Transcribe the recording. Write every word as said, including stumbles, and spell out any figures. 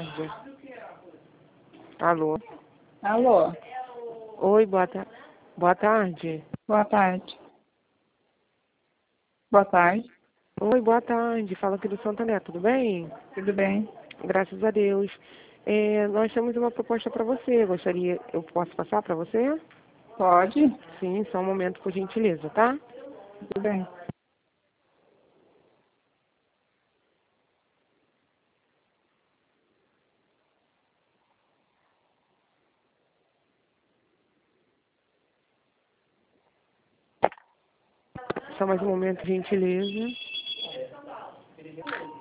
tarde. Alô? Alô? Oi, boa, ta... boa tarde. Boa tarde. Boa tarde. Oi, boa tarde. Fala aqui do Santander, tudo bem? Tudo bem? Graças a Deus. É, nós temos uma proposta para você. Gostaria, eu posso passar para você? Pode? Sim, só um momento, por gentileza, tá? Tudo bem. Só mais um momento, por gentileza.